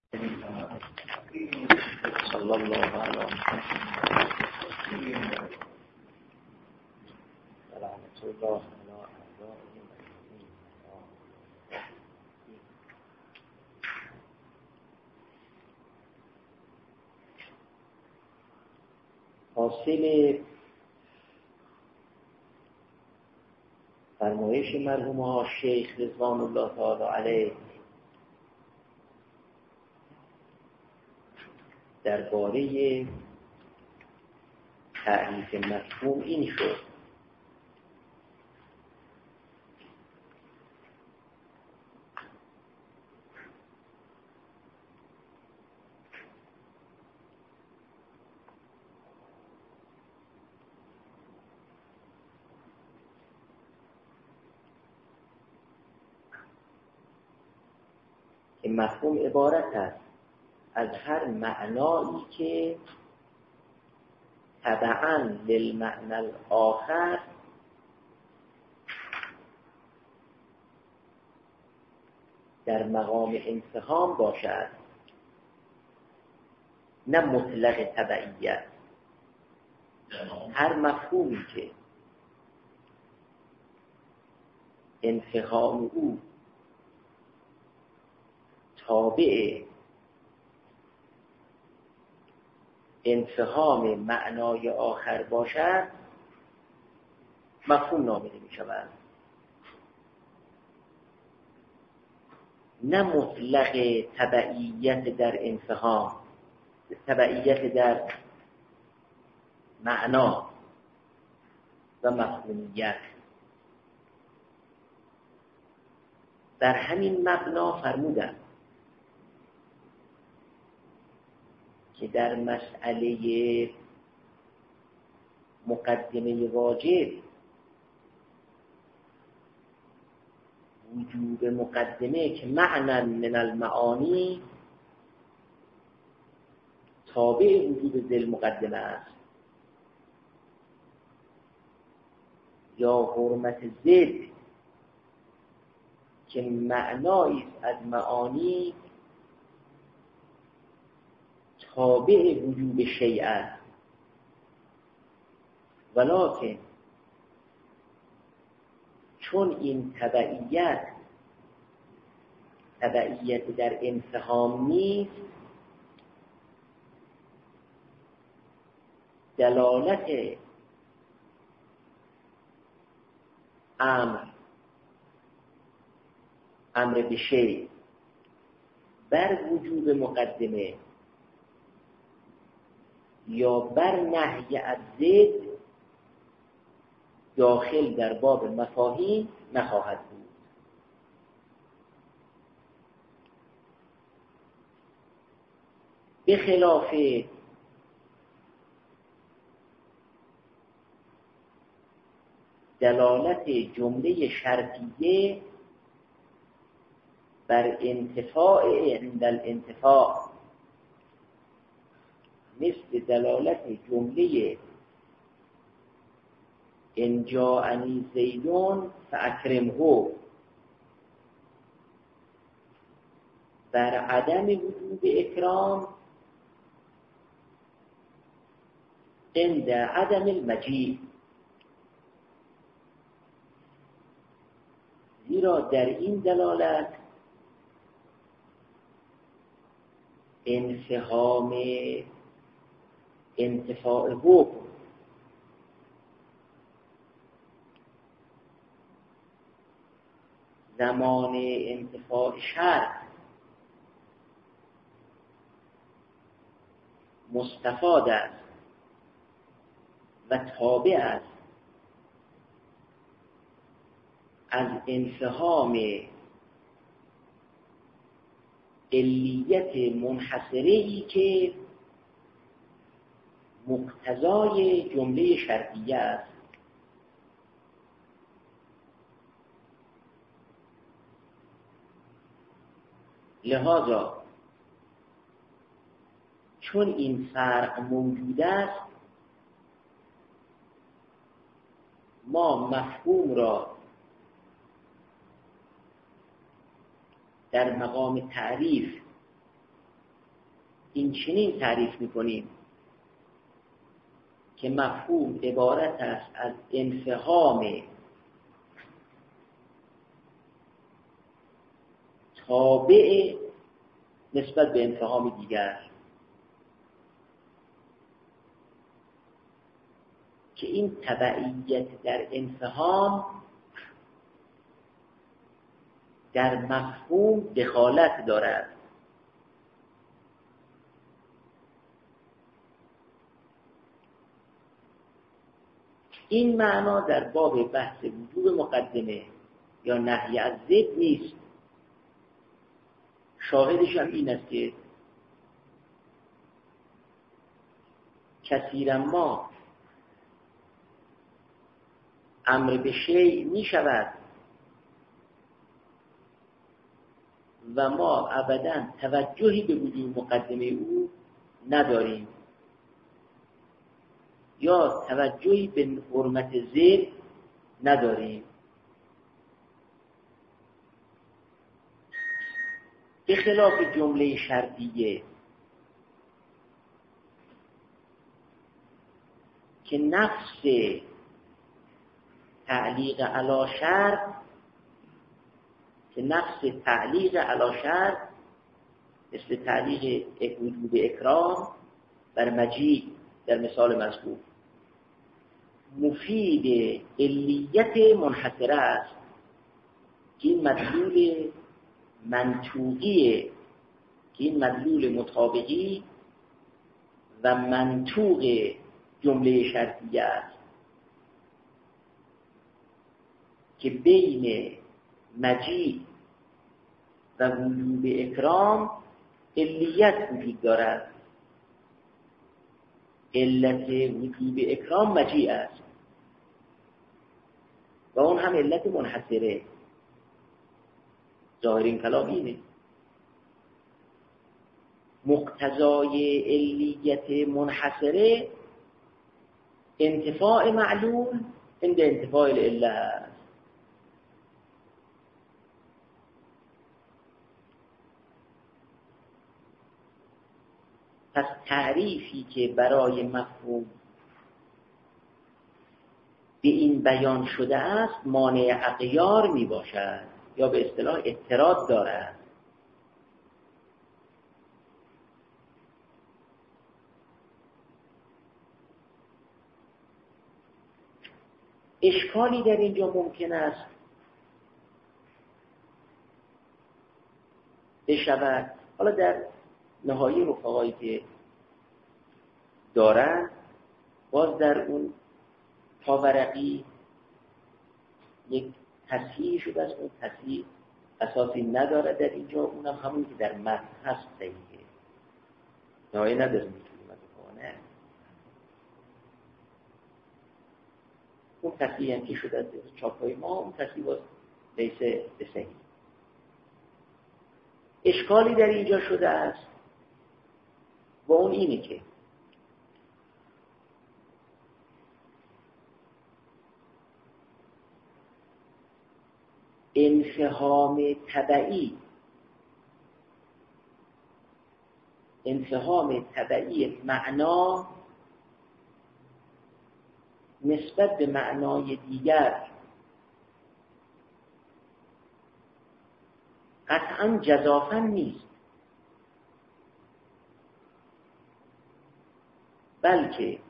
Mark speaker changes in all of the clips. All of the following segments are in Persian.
Speaker 1: صلی الله علیه و رحمت الله علی اعدائه. حاصل فرمایش مرحوم ها شیخ رضوان الله تعالی علیه درباره تعریف مفهوم این شد که مفهوم عبارت است از هر معنایی که تبعاً للمعنى الآخر در مقام انفهام باشد، نه مطلق تبعیت. هر مفهومی که انفهام او تابع انفهام معنای آخر باشد مفهوم نامیده می شود، نه مطلق تبعیت در انفهام، تبعیت در معنا و مفهومیت. در همین مبنا فرمودم که در مسئله مقدمه واجب وجوب مقدمه که معنی من المعانی تابع وجوب ذل مقدمه است، یا حرمت ذل که معنایی از معانی تابع وجوب شیء است، ولکن چون این تبعیت در انفهام نیست، دلالت امر به شیء بر وجوب مقدمه یا بر نهی از ضد داخل در باب مفاهیم نخواهد بود. به خلاف دلالت جمله شرطیه بر انتفاع عند الانتفاع، مثل دلالت جمله ان جاءنی زیدون فاکرمه بر عدم وجوب اکرام عند عدم المجیء، زیرا در این دلالت انفهام انتفاع حکم زمان انتفاع شرط مستفاد است و تابع است از انفهام علیت منحصره‌ای که مقتضای جمله شرطیه است. لذا چون این فرق موجود است، ما مفهوم را در مقام تعریف این چنین تعریف میکنیم که مفهوم عبارت است از انفهام تابع نسبت به انفهام دیگر، که این تبعیت در انفهام در مفهوم دخالت دارد. این معنا در باب بحث وجوب مقدمه یا نهی از ضد نیست. شاهدش هم این است که کثیرا ما امر به شیء می شود و ما ابدا توجهی به وجود مقدمه او نداریم یا توجهی به حرمت ضد نداریم. به خلاف جمله شرطیه که نفس تعلیق علی شرط مثل تعلیق وجوب اکرام بر مجیء در مثال مذکور مفید علیت منحصره است که این مدلول منطوقیه، که این مدلول مطابقی و منطوق جمله شرطیه است که بین مجیء و وجوب اکرام علیت وجود دارد. علت وجوب اکرام مجیء است و اون هم علت منحصره. ظاهر این کلام اینه. مقتضای علیت منحصره انتفاع معلول عند انتفاع العله است. پس تعریفی که برای مفهوم به این بیان شده است مانع اغیار می باشد یا به اصطلاح اضطراد دارد. اشکالی در اینجا ممکن است بشود. حالا در نهایی رفقایی که دارن باز در اون پاورقی یک تصحیح شده است. اون تصحیح اساسی نداره در اینجا، اونم همون که در متن هست صحیحه، نهایی نداره میتونیم اتفاقانه اون تصحیح هم که شده است چاپای ما، اون تصحیح باز لیسه به صحیح. اشکالی در اینجا شده است و اون اینه که انفهام تبعی معنا نسبت به معنای دیگر قطعا جزافا نیست، بلکه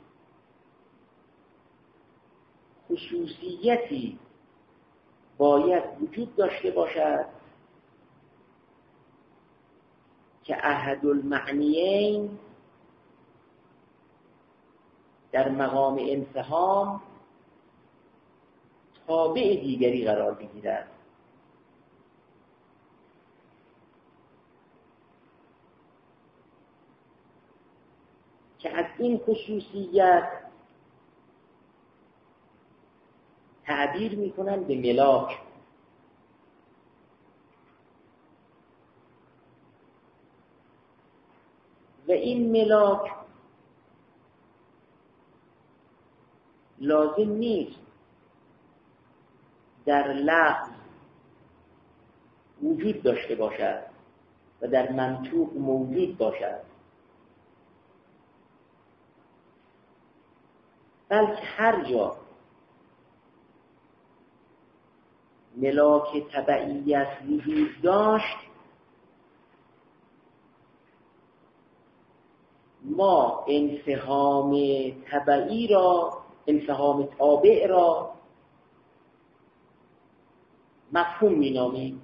Speaker 1: خصوصیتی باید وجود داشته باشد که احد المعنیین در مقام انفهام تابع دیگری قرار بگیرد. که از این خصوصیت تعبیر میکنن به ملاک. و این ملاک لازم نیست در لفظ وجود داشته باشد و در منطوق موجود باشد. بلکه هر جا ملاک تبعیت وجود داشت ما انفهام تبعی را، انفهام تابع را مفهوم مینامیم.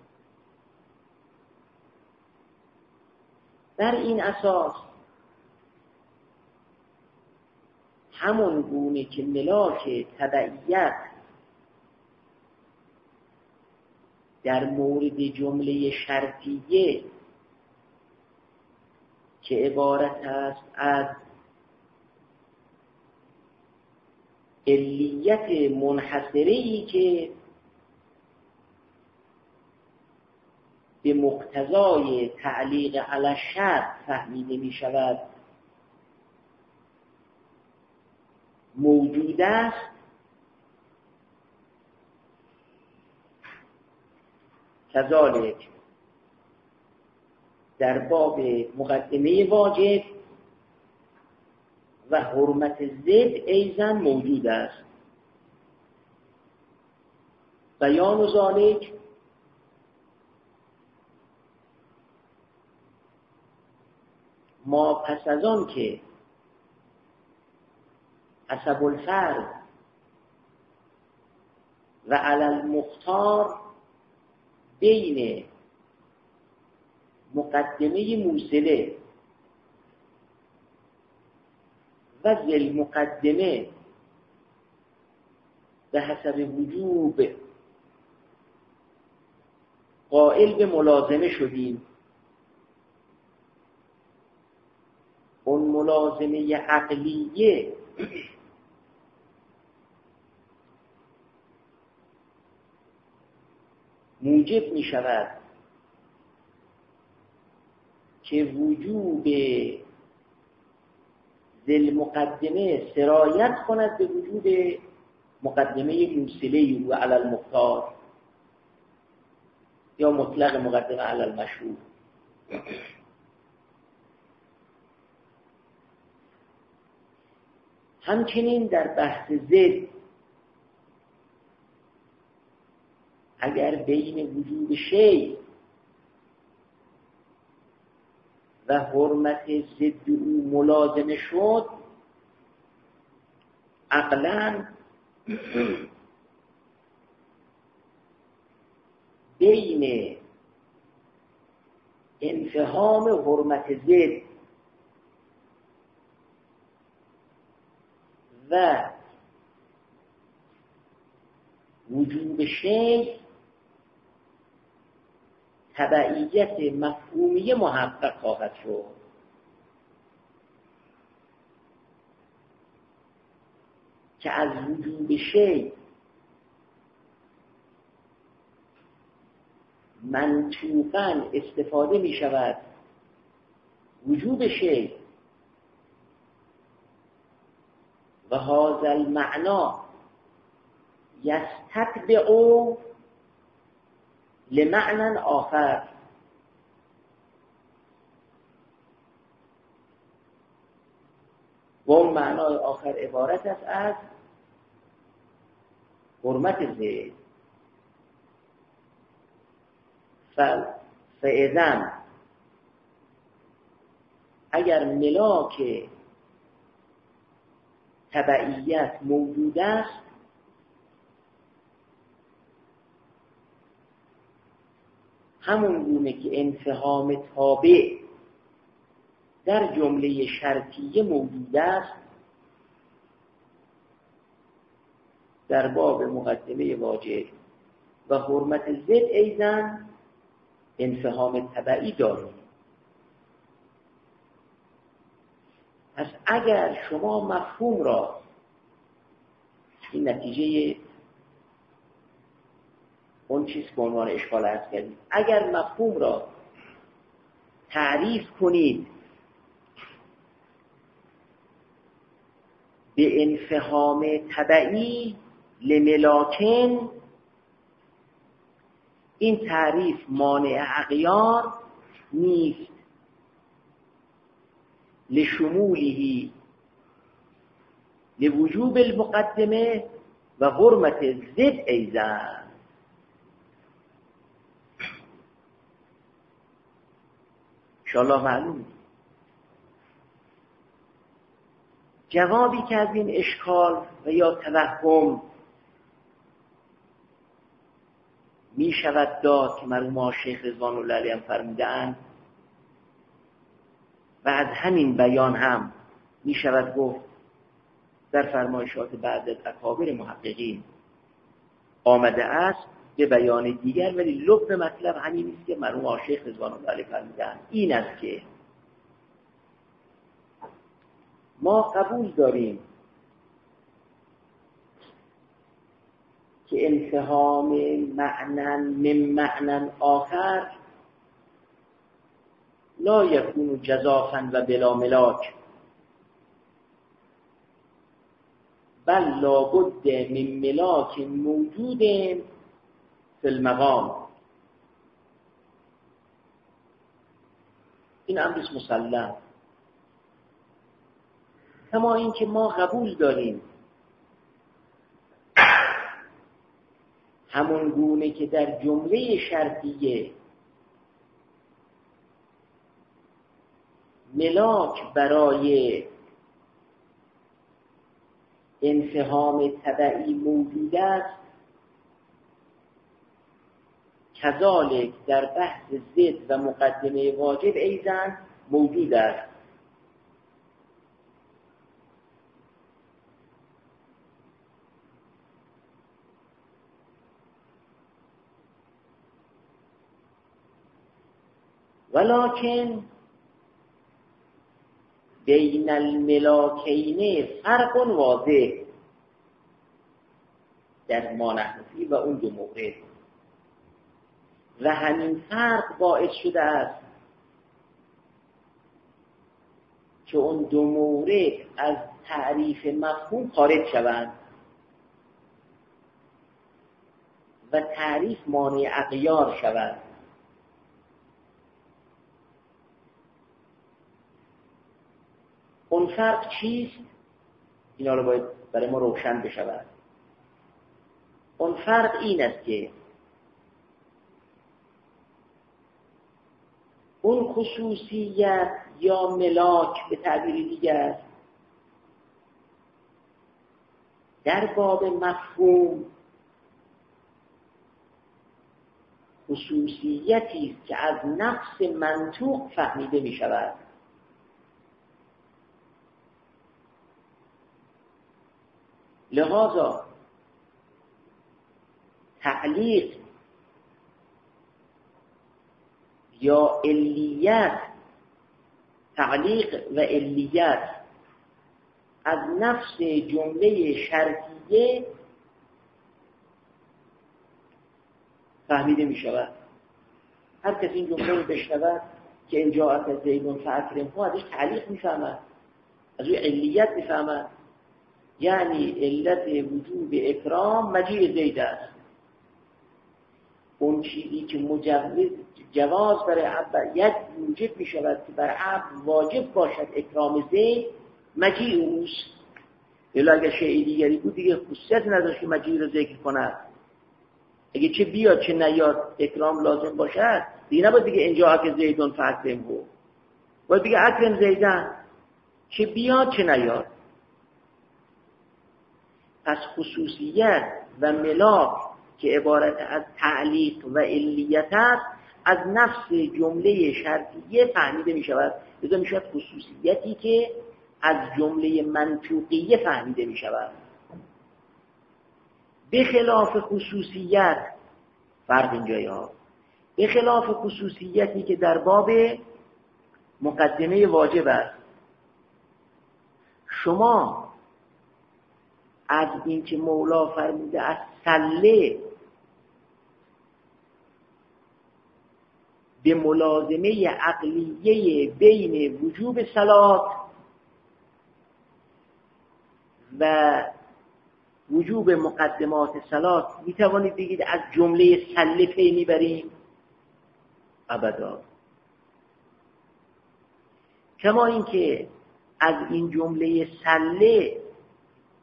Speaker 1: در این اساس همون گونه که ملاک تبعیت در مورد جمله شرطیه که عبارت است از علیت منحصره‌ای که به مقتضای تعلیق علی الشرط فهمیده می شود موجود است، کذالک در باب مقدمه واجب و حرمت ضد ایضا موجود است. بیان ذالک ما پس از آن که حسب الفرض و علی المختار بین مقدمه موصله و ذل مقدمه به حسب وجوب قائل به ملازمه شدیم. اون ملازمه عقلیه موجب می شود که وجوب ذل مقدمه سرایت کند به وجوب مقدمه موصله و علی المختار یا مطلق مقدمه علی المشهور. همچنین در بحث ضد اگر بین وجوب شیء و حرمت ضد او ملازمه شد، عقلاً بین انفهام حرمت ضد و وجوب شیء تبعیت مفهومی محقق خواهد شد. که از وجوب شیء منطوقاً استفاده می شود وجوب شیء و هذا المعنى یستتبع لمعنى آخر. و اون معنای آخر عبارت است از حرمت ضد. فاذا اگر ملاک تبعیت موجود است، همون گونه که انفهام تابع در جمله شرطیه موجود است، در باب مقدمه واجب و حرمت ضد ایضا انفهام تبعی داریم. پس اگر شما مفهوم را، این نتیجه اون چیز که عنوان اشکال عرض کردید، اگر مفهوم را تعریف کنید به انفهام تبعی لملاکن، این تعریف مانع اغیار نیست لشموله لوجوب المقدمه و حرمت ضد ایضا. انشاءالله معلوم. جوابی که از این اشکال و یا توهم می شود داد که مرحوم شیخ رضوان الله علیهم فرمودند و از همین بیان هم می شود گفت در فرمایشات بعد از اکابر محققین آمده است به بیان دیگر، ولی لب مطلب همین است که مرحوم شیخ رضوان الله علیه فرمودند. این است که ما قبول داریم که انفهام معنن من معنن آخر لا یکون جزافا و بلا ملاک، بل لابد من ملاک موجود فی المقام. این امر مسلم. کما این که ما قبول داریم همون گونه که در جمله شرطیه ملاک برای انفهام تبعی موجود است، کذالک در بحث ضد و مقدمه واجب ایضا موجود است. ولکن بین الملاکین فرق واضح در ما نحنفی و اون دو مورد، و همین فرق باعث شده است که اون دو مورد از تعریف مفهوم خارج شوند و تعریف مانع اغیار شود. اون فرق چیست؟ اینا رو باید برای ما روشن بشود. اون فرق این است که اون خصوصیت یا ملاک به تعبیر دیگر در باب مفهوم خصوصیتی است که از نفس منطوق فهمیده می شود. لذا تعلیق یا علیت، تعلیق و علیت از نفس جمله شرطیه فهمیده می شود. هر کسی این جمله رو بشنود که این جاءت زیدون فاکرمه ازش تعلیق می فهمد، از روی علیت می فهمد. یعنی علت وجوب اکرام مجیء زید است. اون چیزی که جواز برای عبد یک موجب می شود که بر عبد واجب باشد اکرام زید، مجیء اوست. الا اگر شیء دیگری بود دیگه خصوصیت نداشت که مجیء رو ذکر کند. اگه چه بیاد چه نیاد اکرام لازم باشد دیگه نباید دیگه اینجا که زیدون فاکرمه، باید دیگه اکرم زیدن، چه بیاد چه نیاد. پس خصوصیت و ملاک که عبارت از تعلیق و علیت است از نفس جمله شرطیه فهمیده می شود. لذا می شود خصوصیتی که از جمله منطوقیه فهمیده می شود. به خلاف خصوصیت، فرق اینجایی ها، به خلاف خصوصیتی که در باب مقدمه واجب است. شما از این که مولا فرموده از سله به ملازمه عقلیه بین وجوب صلات و وجوب مقدمات صلات می توانید بگید از جمله سله پی میبریم؟ ابدا. کما اینکه از این جمله سله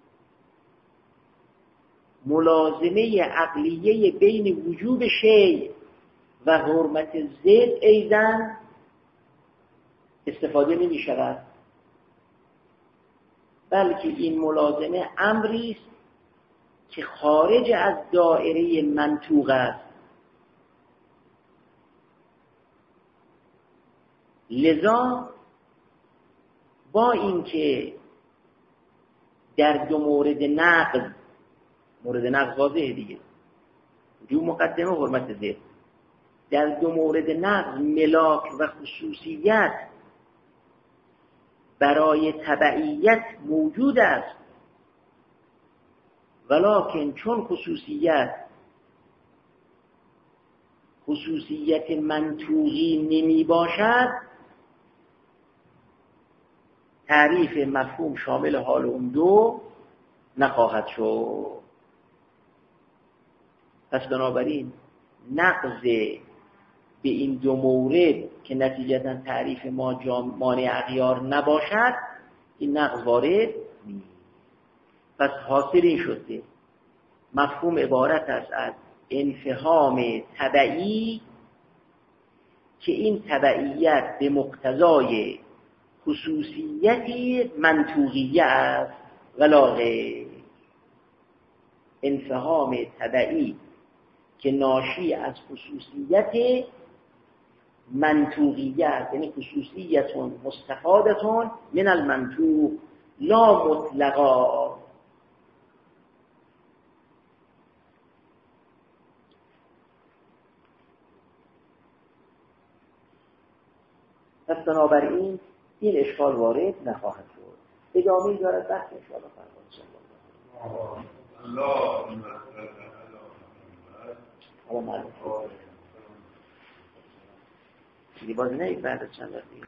Speaker 1: ملازمه عقلیه بین وجوب شیء و حرمت ضد ایضاً استفاده نمی شود، بلکه این ملازمه امری است که خارج از دائره منطوق است. لذا با اینکه در دو مورد نقض واضحه دیگه، جو مقدمه حرمت ضد، در دو مورد نقض ملاک و خصوصیت برای تبعیت موجود است، ولکن چون خصوصیت منطوقی نمی باشد، تعریف مفهوم شامل حال اون دو نخواهد شد. پس بنابراین نقض به این دو مورد که نتیجتاً تعریف ما مانع اغیار نباشد، این نقض وارد نیست. پس حاصل این شد که مفهوم عبارت است از انفهام تبعی که این تبعیت به مقتضای خصوصیتی منطوقیه است ولا غیر. انفهام تبعی که ناشی از خصوصیت منطوقیه است، یعنی خصوصیت مستفاده من المنطوق لا مطلقا. پس بنابراین این اشکال وارد نخواهد شد. ادامه‌ای دارد بحث ان شاء الله فرمایید. الله معلوم دیگه باز نهید بعد از چند وقتی